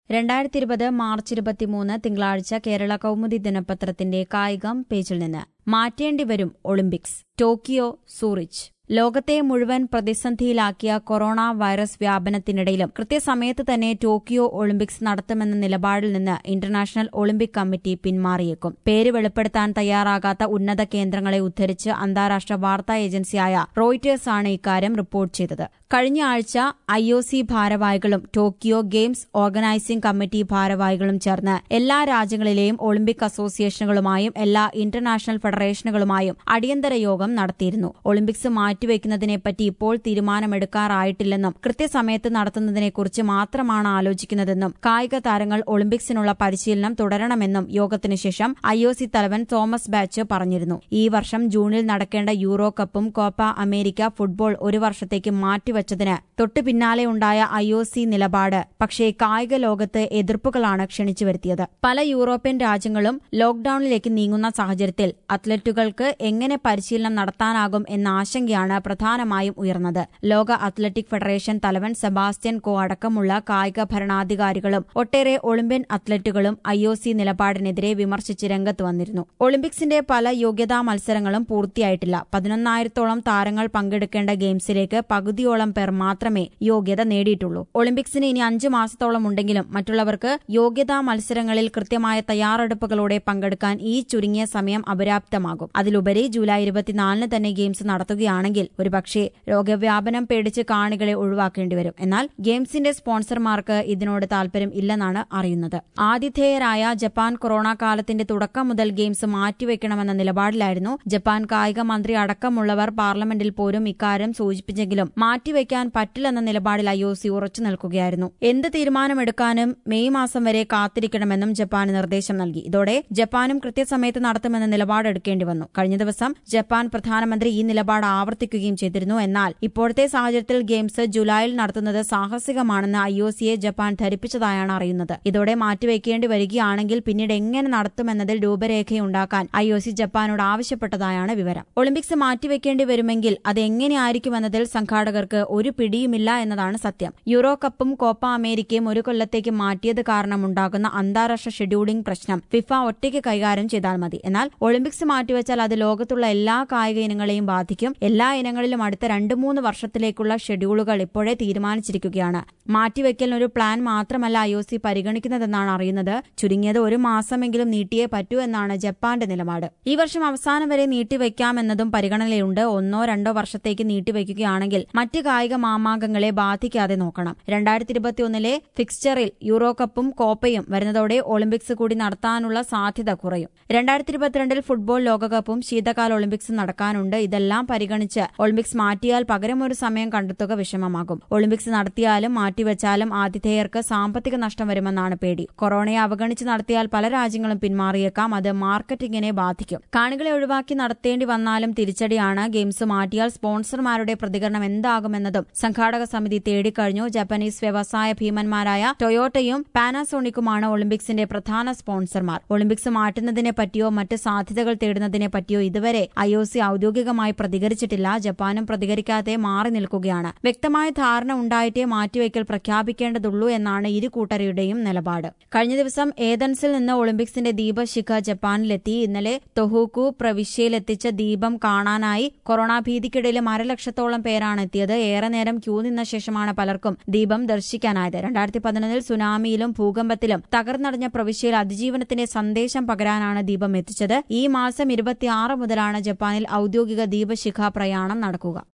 2020 March 23 തിങ്കളാഴ്ച കേരള കൗമുദി ദിനപത്രത്തിന്റെ കായികം പേജിൽ നിന്ന് മാറ്റേണ്ടിവരും ഒളിമ്പിക്സ്. Tokyo, Zurich. ലോകത്തെ മുഴുവൻ പ്രതിസന്ധിയിലാക്കിയ കൊറോണ വൈറസ് വ്യാപനത്തിനിടയിലും കൃത്യസമയത്ത് തന്നെ ടോക്കിയോ ഒളിമ്പിക്സ് നടത്തുമെന്ന നിലപാടിൽ നിന്ന് ഇന്റർനാഷണൽ ഒളിമ്പിക് കമ്മിറ്റി പിന്മാറിയേക്കും. പേര് വെളിപ്പെടുത്താൻ തയ്യാറാകാത്ത ഉന്നത കേന്ദ്രങ്ങളെ ഉദ്ധരിച്ച് അന്താരാഷ്ട്ര വാർത്താ ഏജൻസിയായ റോയിറ്റേഴ്സാണ് ഇക്കാര്യം റിപ്പോർട്ട് ചെയ്തത്. കഴിഞ്ഞ ആഴ്ച IOC ഭാരവാഹികളും ടോക്കിയോ ഗെയിംസ് ഓർഗനൈസിംഗ് കമ്മിറ്റി ഭാരവാഹികളും ചേർന്ന് എല്ലാ രാജ്യങ്ങളിലെയും ഒളിമ്പിക് അസോസിയേഷനുകളുമായും എല്ലാ ഇന്റർനാഷണൽ ഫെഡറേഷനുകളുമായും അടിയന്തര യോഗം നടത്തിയിരുന്നു. ഒളിമ്പിക്സ് മാറ്റിവെക്കുന്നതിനെപ്പറ്റി ഇപ്പോൾ തീരുമാനമെടുക്കാറായിട്ടില്ലെന്നും കൃത്യസമയത്ത് നടത്തുന്നതിനെക്കുറിച്ച് മാത്രമാണ് ആലോചിക്കുന്നതെന്നും കായിക താരങ്ങൾ ഒളിമ്പിക്സിനുള്ള പരിശീലനം തുടരണമെന്നും യോഗത്തിനു ശേഷം IOC തലവൻ തോമസ് ബാച്ച് പറഞ്ഞിരുന്നു. ഈ വർഷം ജൂണിൽ നടക്കേണ്ട യൂറോ കപ്പും കോപ്പ അമേരിക്ക ഫുട്ബോൾ ഒരു വർഷത്തേക്ക് മാറ്റിവച്ചതിന് തൊട്ടു പിന്നാലെയുണ്ടായ IOC നിലപാട് പക്ഷേ കായിക ലോകത്ത് എതിർപ്പുകളാണ് ക്ഷണിച്ചു വരുത്തിയത്. പല യൂറോപ്യൻ രാജ്യങ്ങളും ലോക്ഡൌണിലേക്ക് നീങ്ങുന്ന സാഹചര്യത്തിൽ അത്ലറ്റുകൾക്ക് എങ്ങനെ പരിശീലനം നടത്താനാകും എന്ന ആശങ്കയാണ് പ്രധാനമായും ഉയർന്നത്. ലോക അത്ലറ്റിക് ഫെഡറേഷൻ തലവൻ സെബാസ്റ്റ്യൻ കോ അടക്കമുള്ള കായിക ഭരണാധികാരികളും ഒട്ടേറെ ഒളിമ്പ്യൻ അത്ലറ്റുകളും IOC നിലപാടിനെതിരെ വിമർശിച്ച് രംഗത്ത് വന്നിരുന്നു. ഒളിമ്പിക്സിന്റെ പല യോഗ്യതാ മത്സരങ്ങളും പൂർത്തിയായിട്ടില്ല. 11,000-ഓളം താരങ്ങൾ പങ്കെടുക്കേണ്ട ഗെയിംസിലേക്ക് പകുതിയോളം പേർ മാത്രമേ യോഗ്യത നേടിയിട്ടുള്ളൂ. ഒളിമ്പിക്സിന് ഇനി 5 മാസത്തോളം ഉണ്ടെങ്കിലും മറ്റുള്ളവർക്ക് യോഗ്യതാ മത്സരങ്ങളിൽ കൃത്യമായ തയ്യാറെടുപ്പുകളോടെ പങ്കെടുക്കാൻ ഈ ചുരുങ്ങിയ സമയം അപര്യാപ്തമാകും. അതിലുപരി ജൂലൈ 24 തന്നെ ഗെയിംസ് നടത്തുകയാണെങ്കിൽ ഒരുപക്ഷേ രോഗവ്യാപനം പേടിച്ച് കാണികളെ ഒഴിവാക്കേണ്ടിവരും. എന്നാൽ ഗെയിംസിന്റെ സ്പോൺസർമാർക്ക് ഇതിനോട് താൽപര്യം ഇല്ലെന്നാണ് അറിയുന്നത്. ആതിഥേയരായ ജപ്പാൻ കൊറോണ കാലത്തിന്റെ തുടക്കം മുതൽ ഗെയിംസ് മാറ്റിവെക്കണമെന്ന നിലപാടിലായിരുന്നു. ജപ്പാൻ കായിക മന്ത്രി അടക്കമുള്ളവർ പാർലമെന്റിൽ പോലും ഇക്കാര്യം സൂചിപ്പിച്ചെങ്കിലും മാറ്റിവെക്കാൻ പറ്റില്ലെന്ന നിലപാടിൽ IOC ഉറച്ചു നിൽക്കുകയായിരുന്നു. എന്ത് തീരുമാനമെടുക്കാനും മെയ് മാസം വരെ കാത്തിരിക്കണമെന്നും ജപ്പാന് നിർദ്ദേശം നൽകി. ഇതോടെ ജപ്പാനും കൃത്യസമയത്ത് നടത്തുമെന്ന നിലപാടെടുക്കേണ്ടി വന്നു. കഴിഞ്ഞ ദിവസം ജപ്പാൻ പ്രധാനമന്ത്രി ഈ നിലപാട് ആവർത്തിക്കുകയും ചെയ്തിരുന്നു. എന്നാൽ ഇപ്പോഴത്തെ സാഹചര്യത്തിൽ ഗെയിംസ് ജൂലൈയിൽ നടത്തുന്നത് സാഹസികമാണെന്ന് IOCയെ ജപ്പാൻ ധരിപ്പിച്ചതായാണ് അറിയുന്നത്. ഇതോടെ മാറ്റിവെക്കേണ്ടി വരികയാണെങ്കിൽ പിന്നീട് എങ്ങനെ നടത്തുമെന്നതിൽ രൂപരേഖയുണ്ടാക്കാൻ IOC ജപ്പാനോട് ആവശ്യപ്പെട്ടതായാണ് വിവരം. ഒളിമ്പിക്സ് മാറ്റിവെക്കേണ്ടി വരുമെങ്കിൽ അത് എങ്ങനെയായിരിക്കുമെന്നതിൽ സംഘാടകർക്ക് ഒരു പിടിയുമില്ല എന്നതാണ് സത്യം. യൂറോ കപ്പും കോപ്പ അമേരിക്കയും ഒരു കൊല്ലത്തേക്ക് മാറ്റിയത് കാരണമുണ്ടാകുന്ന അന്താരാഷ്ട്ര ഷെഡ്യൂളിംഗ് പ്രശ്നം ഫിഫ ഒറ്റയ്ക്ക് കൈകാര്യം ചെയ്താൽ മതി. എന്നാൽ ഒളിമ്പിക്സ് മാറ്റിവെച്ചാൽ അത് ലോകത്തുള്ള എല്ലാ കായിക ഇനങ്ങളെയും ബാധിക്കും. എല്ലാ ഇനങ്ങളിലും അടുത്ത 2-3 വർഷത്തിലേക്കുള്ള ഷെഡ്യൂളുകൾ ഇപ്പോഴേ തീരുമാനിച്ചിരിക്കുകയാണ്. മാറ്റിവെക്കലിനൊരു പ്ലാൻ മാത്രമല്ല IOC പരിഗണിക്കുന്നതെന്നാണ് അറിയുന്നത്. ചുരുങ്ങിയത് 1 മാസമെങ്കിലും നീട്ടിയേ പറ്റൂ എന്നാണ് ജപ്പാന്റെ നിലപാട്. ഈ വർഷം അവസാനം വരെ നീട്ടിവെക്കാമെന്നതും പരിഗണനയിലുണ്ട്. 1-2 വർഷത്തേക്ക് നീട്ടിവെക്കുകയാണെങ്കിൽ മറ്റ് കായിക മാമാങ്കങ്ങളെ ബാധിക്കാതെ നോക്കണം. 2021 ഫിക്സ്ചറിൽ യൂറോ കപ്പും കോപ്പയും വരുന്നതോടെ ഒളിമ്പിക്സ് കൂടി നടത്താനുള്ള സാധ്യത കുറയും. 2022 ഫുട്ബോൾ ലോകകപ്പും ശീതകാല ഒളിമ്പിക്സും നടക്കാനുണ്ട്. ഇതെല്ലാം പരിഗണിച്ച് ഒളിമ്പിക്സ് മാറ്റിയാൽ പകരം ഒരു സമയം കണ്ടെത്തുക വിഷമമാകും. ഒളിമ്പിക്സ് നടത്തിയാലും മാറ്റിവെച്ചാലും ആതിഥേയർക്ക് സാമ്പത്തിക നഷ്ടം വരുമെന്നാണ് പേടി. കൊറോണയെ അവഗണിച്ച് നടത്തിയാൽ പല രാജ്യങ്ങളും പിന്മാറിയേക്കാം. അത് മാർക്കറ്റിംഗിനെ ബാധിക്കും. കാണികളെ ഒഴിവാക്കി നടത്തേണ്ടി വന്നാലും തിരിച്ചടിയാണ്. ഗെയിംസ് മാറ്റിയാൽ സ്പോൺസർമാരുടെ പ്രതികരണം എന്താകുമെന്നതും സംഘാടക സമിതി തേടിക്കഴിഞ്ഞു. ജപ്പാനീസ് വ്യവസായ ഭീമന്മാരായ ടൊയോട്ടയും പാനാസോണിക്കുമാണ് ഒളിമ്പിക്സിന്റെ പ്രധാന സ്പോൺസർമാർ. ഒളിമ്പിക്സ് മാറ്റുന്നതിനെ പറ്റിയോ മറ്റ് സാധ്യതകൾ തേടുന്നതിനെ പറ്റിയോ ഇതുവരെ IOC ഔദ്യോഗികമായി പ്രതികരിച്ചിട്ടില്ല. ജപ്പാനും പ്രതികരിക്കാതെ മാറി നിൽക്കുകയാണ്. വ്യക്തമായ ധാരണ ഉണ്ടായിട്ടേ മാറ്റിവെക്കൽ പ്രഖ്യാപിക്കേണ്ടതുള്ളൂ എന്നാണ് ഇരു കൂട്ടരുടെയും നിലപാട്. കഴിഞ്ഞ ദിവസം ഏതൻസിൽ നിന്ന് ഒളിമ്പിക്സിന്റെ ദീപശിഖ ജപ്പാനിലെത്തി. ഇന്നലെ തൊഹൂക്കു പ്രവിശ്യയിലെത്തിച്ച ദീപം കാണാനായി കൊറോണ ഭീതിക്കിടയിലും 1,00,000-ഓളം പേരാണ് എത്തിയത്. ഏറെ നേരം ക്യൂ നിന്ന ശേഷമാണ് പലർക്കും ദീപം ദർശിക്കാനായത്. 2011 സുനാമിയിലും ഭൂകമ്പത്തിലും തകർന്നടഞ്ഞ പ്രവിശ്യയിൽ അതിജീവനത്തിന്റെ സന്ദേശം പകരാനാണ് ദീപം എത്തിച്ചത്. ഈ മാസം 26 മുതലാണ് ജപ്പാനിൽ ഔദ്യോഗിക ദീപശിഖ പ്രയാണം നടക്കുക.